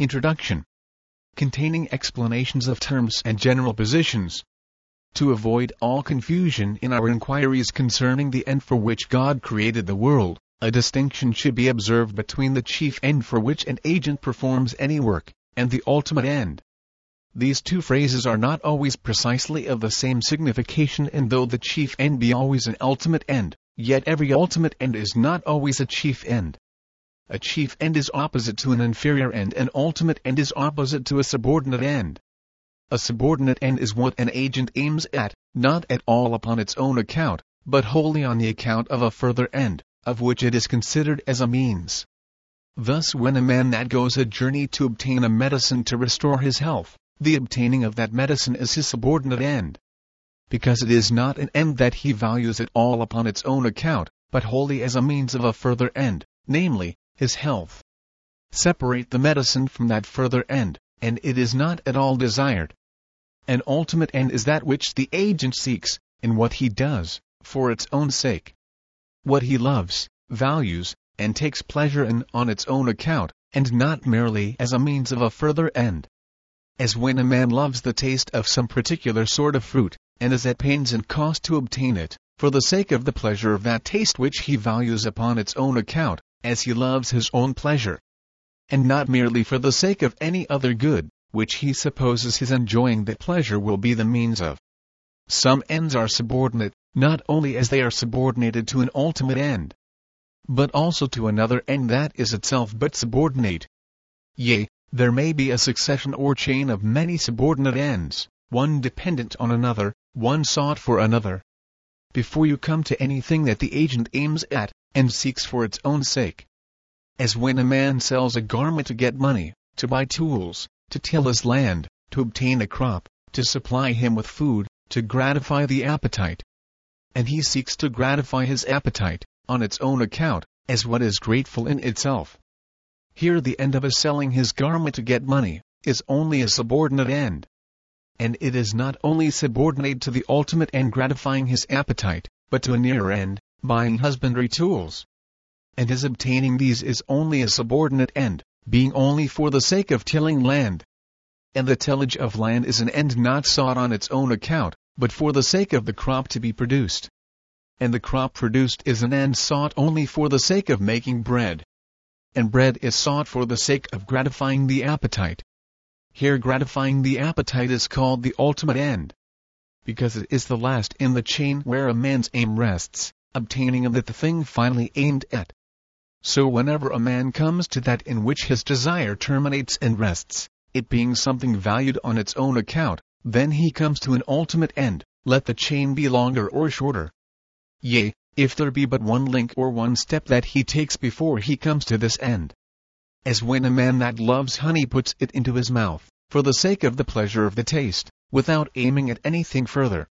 Introduction. Containing explanations of terms and general positions. To avoid all confusion in our inquiries concerning the end for which God created the world, a distinction should be observed between the chief end for which an agent performs any work, and the ultimate end. These two phrases are not always precisely of the same signification, and though the chief end be always an ultimate end, yet every ultimate end is not always a chief end. A chief end is opposite to an inferior end, and ultimate end is opposite to a subordinate end. A subordinate end is what an agent aims at, not at all upon its own account, but wholly on the account of a further end, of which it is considered as a means. Thus when a man that goes a journey to obtain a medicine to restore his health, the obtaining of that medicine is his subordinate end. Because it is not an end that he values at all upon its own account, but wholly as a means of a further end, namely, his health. Separate the medicine from that further end, and it is not at all desired. An ultimate end is that which the agent seeks, in what he does, for its own sake. What he loves, values, and takes pleasure in on its own account, and not merely as a means of a further end. As when a man loves the taste of some particular sort of fruit, and is at pains and cost to obtain it, for the sake of the pleasure of that taste which he values upon its own account, as he loves his own pleasure. And not merely for the sake of any other good, which he supposes his enjoying that pleasure will be the means of. Some ends are subordinate, not only as they are subordinated to an ultimate end, but also to another end that is itself but subordinate. Yea, there may be a succession or chain of many subordinate ends, one dependent on another, one sought for another, before you come to anything that the agent aims at, and seeks for its own sake. As when a man sells a garment to get money, to buy tools, to till his land, to obtain a crop, to supply him with food, to gratify the appetite. And he seeks to gratify his appetite, on its own account, as what is grateful in itself. Here the end of his selling his garment to get money, is only a subordinate end. And it is not only subordinate to the ultimate end gratifying his appetite, but to a nearer end, buying husbandry tools. And his obtaining these is only a subordinate end, being only for the sake of tilling land. And the tillage of land is an end not sought on its own account, but for the sake of the crop to be produced. And the crop produced is an end sought only for the sake of making bread. And bread is sought for the sake of gratifying the appetite. Here gratifying the appetite is called the ultimate end, because it is the last in the chain where a man's aim rests, obtaining of it the thing finally aimed at. So whenever a man comes to that in which his desire terminates and rests, it being something valued on its own account, then he comes to an ultimate end, let the chain be longer or shorter. Yea, if there be but one link or one step that he takes before he comes to this end. As when a man that loves honey puts it into his mouth, for the sake of the pleasure of the taste, without aiming at anything further.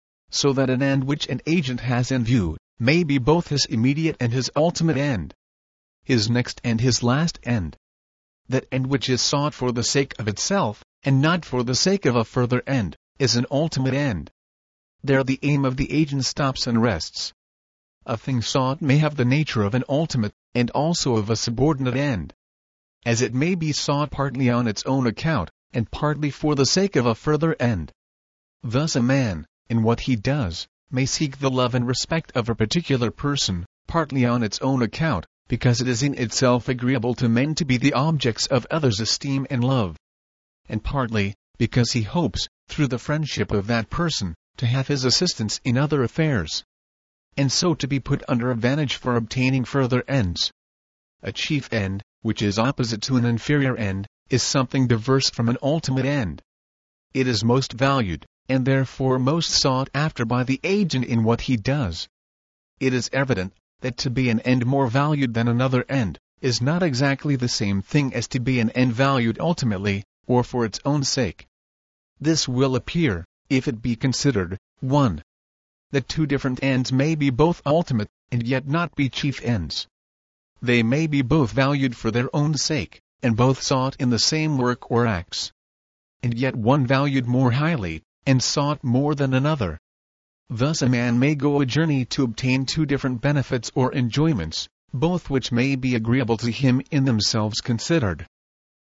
So that an end which an agent has in view, may be both his immediate and his ultimate end. His next and his last end. That end which is sought for the sake of itself, and not for the sake of a further end, is an ultimate end. There the aim of the agent stops and rests. A thing sought may have the nature of an ultimate, and also of a subordinate end. As it may be sought partly on its own account, and partly for the sake of a further end. Thus a man, in what he does, may seek the love and respect of a particular person, partly on its own account, because it is in itself agreeable to men to be the objects of others' esteem and love. And partly, because he hopes, through the friendship of that person, to have his assistance in other affairs. And so to be put under advantage for obtaining further ends. A chief end, which is opposite to an inferior end, is something diverse from an ultimate end. It is most valued, and therefore most sought after by the agent in what he does. It is evident that to be an end more valued than another end, is not exactly the same thing as to be an end valued ultimately, or for its own sake. This will appear, if it be considered, 1. That two different ends may be both ultimate, and yet not be chief ends. They may be both valued for their own sake, and both sought in the same work or acts. And yet one valued more highly, and sought more than another. Thus a man may go a journey to obtain two different benefits or enjoyments, both which may be agreeable to him in themselves considered.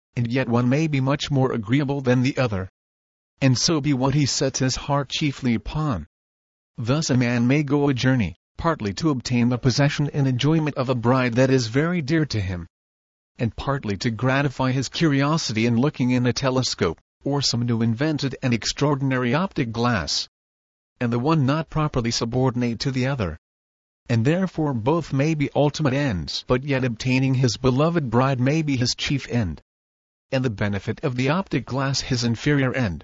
and yet one may be much more agreeable than the other. And so be what he sets his heart chiefly upon. Thus a man may go a journey, partly to obtain the possession and enjoyment of a bride that is very dear to him, and partly to gratify his curiosity in looking in a telescope, or some new invented and extraordinary optic glass, and the one not properly subordinate to the other. And therefore both may be ultimate ends, but yet obtaining his beloved bride may be his chief end, and the benefit of the optic glass his inferior end.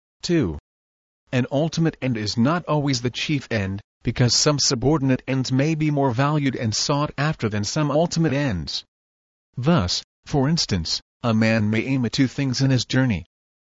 2. An ultimate end is not always the chief end, because some subordinate ends may be more valued and sought after than some ultimate ends. Thus, for instance, a man may aim at two things in his journey.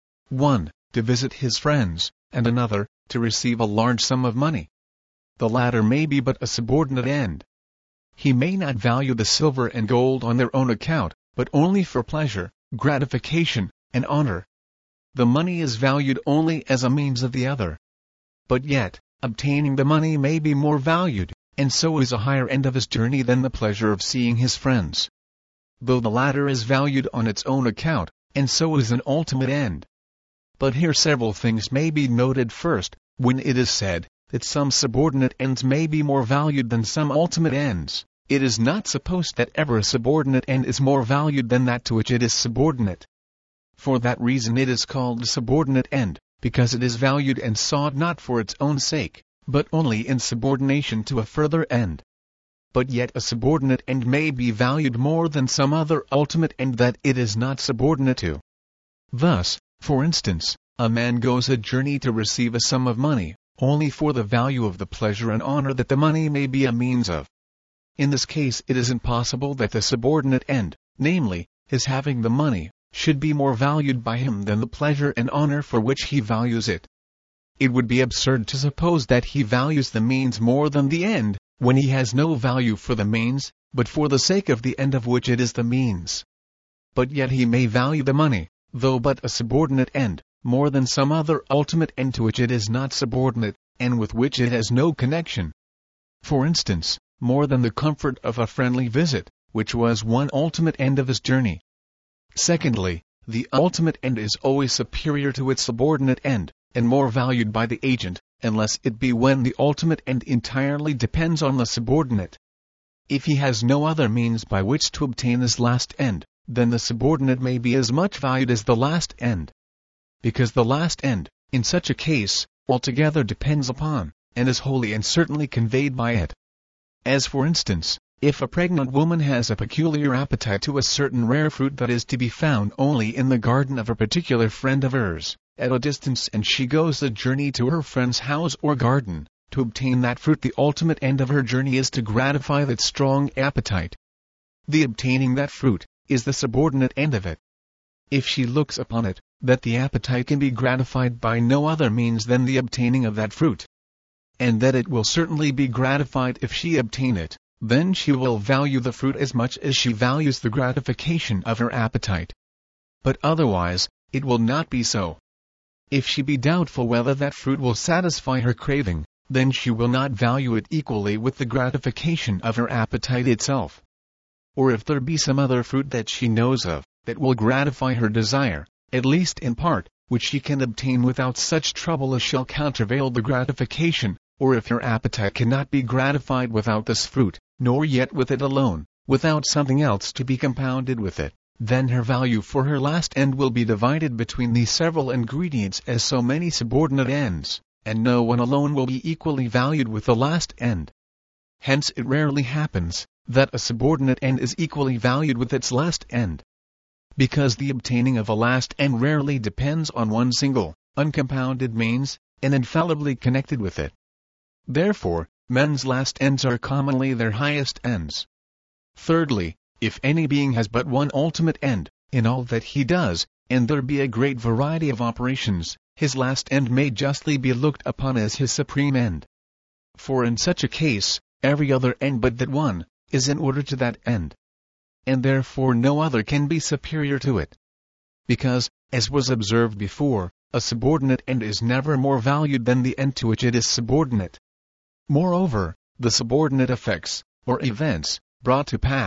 One, to visit his friends, and another, to receive a large sum of money. The latter may be but a subordinate end. He may not value the silver and gold on their own account, but only for pleasure, gratification, and honor. The money is valued only as a means of the other. But yet, obtaining the money may be more valued, and so is a higher end of his journey than the pleasure of seeing his friends. Though the latter is valued on its own account, and so is an ultimate end. But here several things may be noted. First, when it is said that some subordinate ends may be more valued than some ultimate ends, it is not supposed that ever a subordinate end is more valued than that to which it is subordinate. For that reason it is called a subordinate end, because it is valued and sought not for its own sake, but only in subordination to a further end. But yet a subordinate end may be valued more than some other ultimate end that it is not subordinate to. Thus, for instance, a man goes a journey to receive a sum of money, only for the value of the pleasure and honor that the money may be a means of. In this case it is impossible that the subordinate end, namely, his having the money, should be more valued by him than the pleasure and honor for which he values it. It would be absurd to suppose that he values the means more than the end, when he has no value for the means, but for the sake of the end of which it is the means. But yet he may value the money, though but a subordinate end, more than some other ultimate end to which it is not subordinate, and with which it has no connection. For instance, more than the comfort of a friendly visit, which was one ultimate end of his journey. Secondly, the ultimate end is always superior to its subordinate end, and more valued by the agent, unless it be when the ultimate end entirely depends on the subordinate. If he has no other means by which to obtain this last end, then the subordinate may be as much valued as the last end. Because the last end, in such a case, altogether depends upon, and is wholly and certainly conveyed by it. As for instance, if a pregnant woman has a peculiar appetite to a certain rare fruit that is to be found only in the garden of a particular friend of hers, at a distance, and she goes a journey to her friend's house or garden, to obtain that fruit, the ultimate end of her journey is to gratify that strong appetite. The obtaining that fruit is the subordinate end of it. If she looks upon it, that the appetite can be gratified by no other means than the obtaining of that fruit, and that it will certainly be gratified if she obtain it, then she will value the fruit as much as she values the gratification of her appetite. But otherwise, it will not be so. If she be doubtful whether that fruit will satisfy her craving, then she will not value it equally with the gratification of her appetite itself. Or if there be some other fruit that she knows of, that will gratify her desire, at least in part, which she can obtain without such trouble as shall countervail the gratification, or if her appetite cannot be gratified without this fruit, nor yet with it alone, without something else to be compounded with it, then her value for her last end will be divided between these several ingredients as so many subordinate ends, and no one alone will be equally valued with the last end. Hence it rarely happens that a subordinate end is equally valued with its last end, because the obtaining of a last end rarely depends on one single, uncompounded means, and infallibly connected with it. Therefore, men's last ends are commonly their highest ends. Thirdly, if any being has but one ultimate end, in all that he does, and there be a great variety of operations, his last end may justly be looked upon as his supreme end. For in such a case, every other end but that one, is in order to that end, and therefore no other can be superior to it. Because, as was observed before, a subordinate end is never more valued than the end to which it is subordinate. Moreover, the subordinate effects, or events, brought to pass,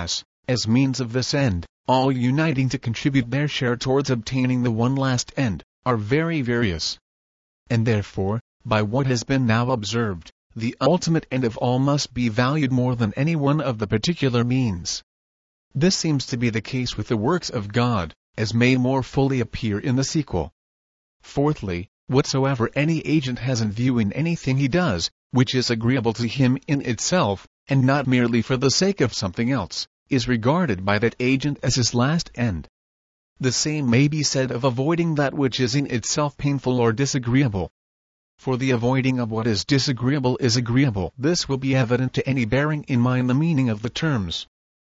as means of this end, all uniting to contribute their share towards obtaining the one last end, are very various. And therefore, by what has been now observed, the ultimate end of all must be valued more than any one of the particular means. This seems to be the case with the works of God, as may more fully appear in the sequel. Fourthly, whatsoever any agent has in view in anything he does, which is agreeable to him in itself, and not merely for the sake of something else, is regarded by that agent as his last end. The same may be said of avoiding that which is in itself painful or disagreeable. For the avoiding of what is disagreeable is agreeable. This will be evident to any bearing in mind the meaning of the terms.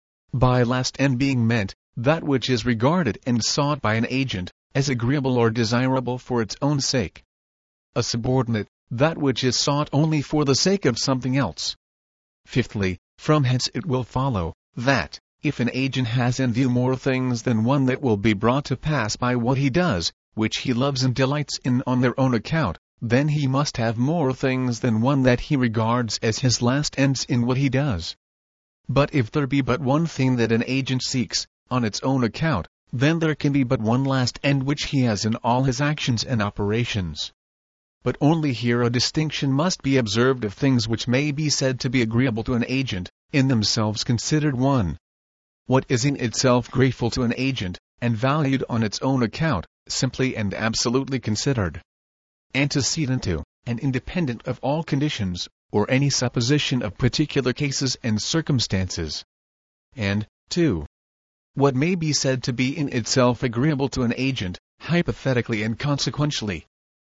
By last end being meant, that which is regarded and sought by an agent, as agreeable or desirable for its own sake. A subordinate, that which is sought only for the sake of something else. Fifthly, from hence it will follow, that, if an agent has in view more things than one that will be brought to pass by what he does, which he loves and delights in on their own account, then he must have more things than one that he regards as his last ends in what he does. But if there be but one thing that an agent seeks, on its own account, then there can be but one last end which he has in all his actions and operations. But only here a distinction must be observed of things which may be said to be agreeable to an agent, in themselves considered one. What is in itself grateful to an agent, and valued on its own account, simply and absolutely considered. Antecedent to, and independent of all conditions, or any supposition of particular cases and circumstances. And, 2. What may be said to be in itself agreeable to an agent, hypothetically and consequentially.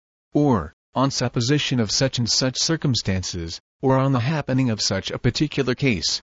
Or, on supposition of such and such circumstances, or on the happening of such a particular case.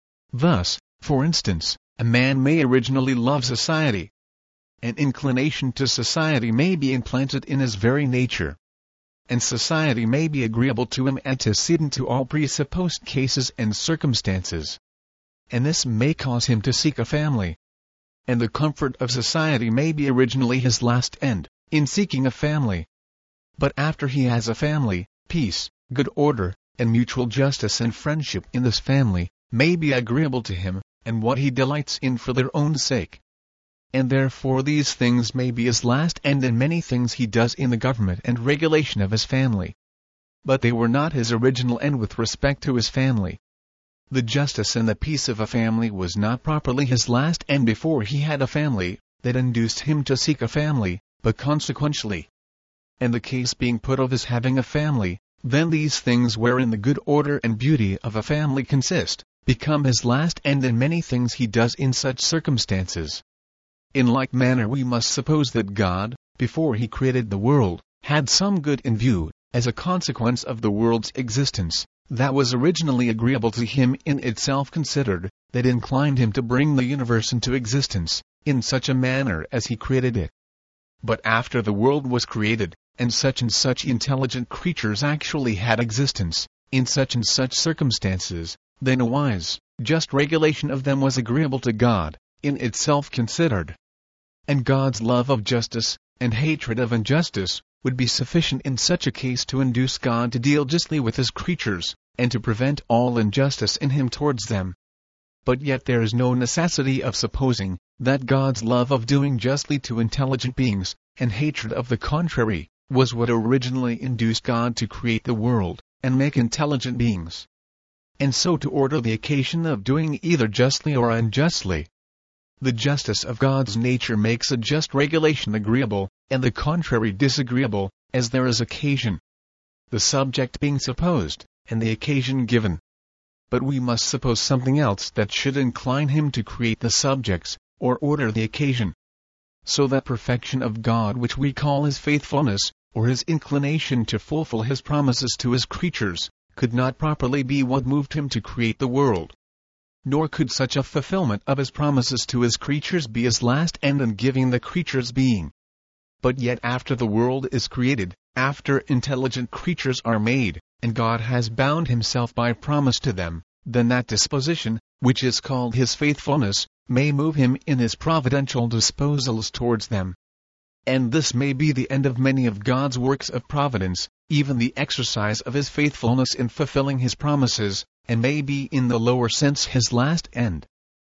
Thus, for instance, a man may originally love society. An inclination to society may be implanted in his very nature. And society may be agreeable to him antecedent to all presupposed cases and circumstances. And this may cause him to seek a family. And the comfort of society may be originally his last end, in seeking a family. But after he has a family, peace, good order, and mutual justice and friendship in this family, may be agreeable to him, and what he delights in for their own sake. And therefore these things may be his last end in many things he does in the government and regulation of his family. But they were not his original end with respect to his family. The justice and the peace of a family was not properly his last end before he had a family, that induced him to seek a family, but consequentially. And the case being put of his having a family, then these things wherein the good order and beauty of a family consist, become his last end in many things he does in such circumstances. In like manner we must suppose that God, before he created the world, had some good in view, as a consequence of the world's existence, that was originally agreeable to him in itself considered, that inclined him to bring the universe into existence, in such a manner as he created it. But after the world was created, and such intelligent creatures actually had existence, in such and such circumstances, then a wise, just regulation of them was agreeable to God, in itself considered. And God's love of justice, and hatred of injustice, would be sufficient in such a case to induce God to deal justly with his creatures, and to prevent all injustice in him towards them. But yet there is no necessity of supposing, that God's love of doing justly to intelligent beings, and hatred of the contrary, was what originally induced God to create the world, and make intelligent beings. And so to order the occasion of doing either justly or unjustly. The justice of God's nature makes a just regulation agreeable, and the contrary disagreeable, as there is occasion. The subject being supposed, and the occasion given. But we must suppose something else that should incline him to create the subjects, or order the occasion. So that perfection of God which we call his faithfulness, or his inclination to fulfill his promises to his creatures, could not properly be what moved him to create the world. Nor could such a fulfillment of his promises to his creatures be his last end in giving the creatures being. But yet after the world is created, after intelligent creatures are made, and God has bound himself by promise to them, then that disposition, which is called his faithfulness, may move him in his providential disposals towards them. And this may be the end of many of God's works of providence, even the exercise of his faithfulness in fulfilling his promises, and may be in the lower sense his last end.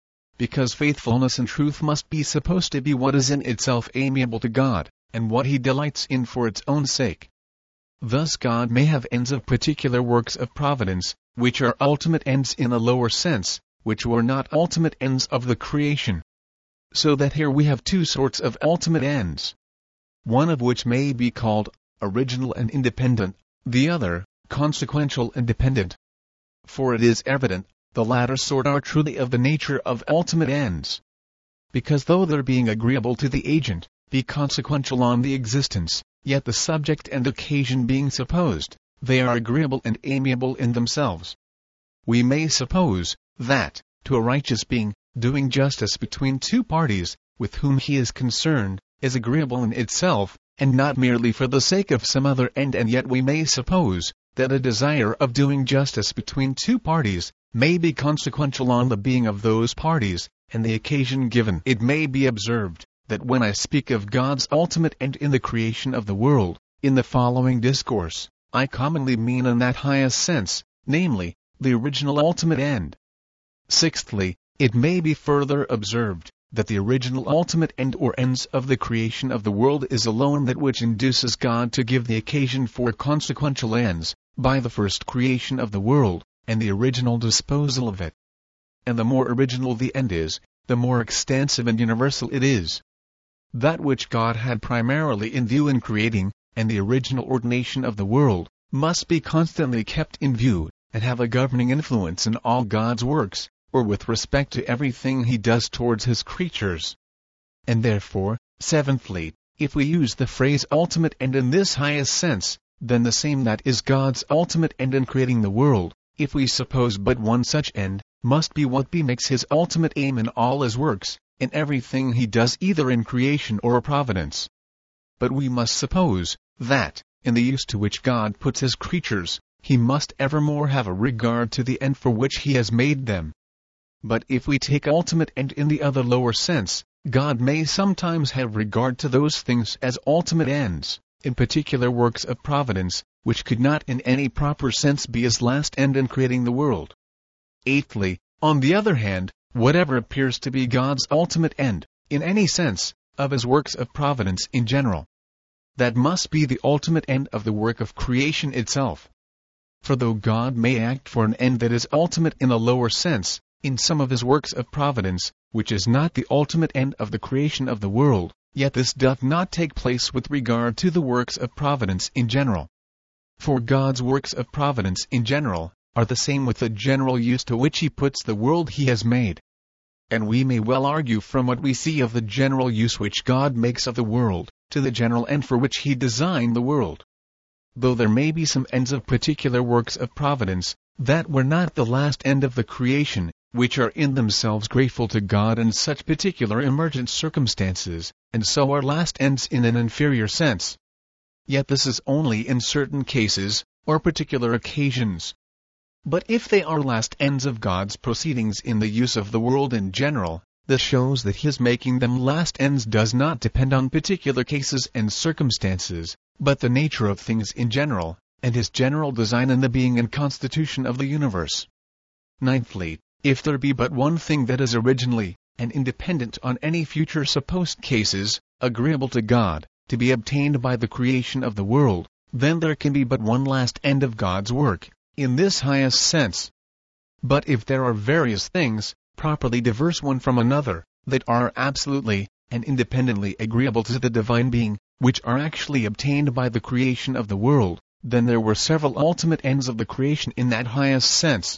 because faithfulness and truth must be supposed to be what is in itself amiable to God, and what he delights in for its own sake. Thus God may have ends of particular works of providence, which are ultimate ends in a lower sense, which were not ultimate ends of the creation. So that here we have two sorts of ultimate ends. One of which may be called original and independent, the other consequential and dependent. For it is evident, the latter sort are truly of the nature of ultimate ends. Because though their being agreeable to the agent, be consequential on the existence, yet the subject and occasion being supposed, they are agreeable and amiable in themselves. We may suppose, that, to a righteous being, doing justice between two parties, with whom he is concerned, is agreeable in itself, and not merely for the sake of some other end, and yet we may suppose, that a desire of doing justice between two parties, may be consequential on the being of those parties, and the occasion given. It may be observed, that when I speak of God's ultimate end in the creation of the world, in the following discourse, I commonly mean in that highest sense, namely, the original ultimate end. Sixthly, it may be further observed, that the original ultimate end or ends of the creation of the world is alone that which induces God to give the occasion for consequential ends, by the first creation of the world, and the original disposal of it. And the more original the end is, the more extensive and universal it is. That which God had primarily in view in creating, and the original ordination of the world, must be constantly kept in view, and have a governing influence in all God's works, or with respect to everything he does towards his creatures. And therefore, seventhly, if we use the phrase ultimate end in this highest sense, then the same that is God's ultimate end in creating the world, if we suppose but one such end, must be what makes his ultimate aim in all his works, in everything he does either in creation or providence. But we must suppose, that, in the use to which God puts his creatures, he must evermore have a regard to the end for which he has made them. But if we take ultimate end in the other lower sense, God may sometimes have regard to those things as ultimate ends, in particular works of providence, which could not in any proper sense be his last end in creating the world. Eighthly, on the other hand, whatever appears to be God's ultimate end, in any sense, of his works of providence in general, that must be the ultimate end of the work of creation itself. For though God may act for an end that is ultimate in a lower sense, in some of his works of providence, which is not the ultimate end of the creation of the world, yet this doth not take place with regard to the works of providence in general. For God's works of providence in general, are the same with the general use to which he puts the world he has made. And we may well argue from what we see of the general use which God makes of the world, to the general end for which he designed the world. Though there may be some ends of particular works of providence, that were not the last end of the creation, which are in themselves grateful to God in such particular emergent circumstances, and so are last ends in an inferior sense. Yet this is only in certain cases, or particular occasions. But if they are last ends of God's proceedings in the use of the world in general, this shows that his making them last ends does not depend on particular cases and circumstances, but the nature of things in general, and his general design in the being and constitution of the universe. Ninthly, if there be but one thing that is originally, and independent on any future supposed cases, agreeable to God, to be obtained by the creation of the world, then there can be but one last end of God's work, in this highest sense. But if there are various things, properly diverse one from another, that are absolutely, and independently agreeable to the divine being, which are actually obtained by the creation of the world, then there were several ultimate ends of the creation in that highest sense.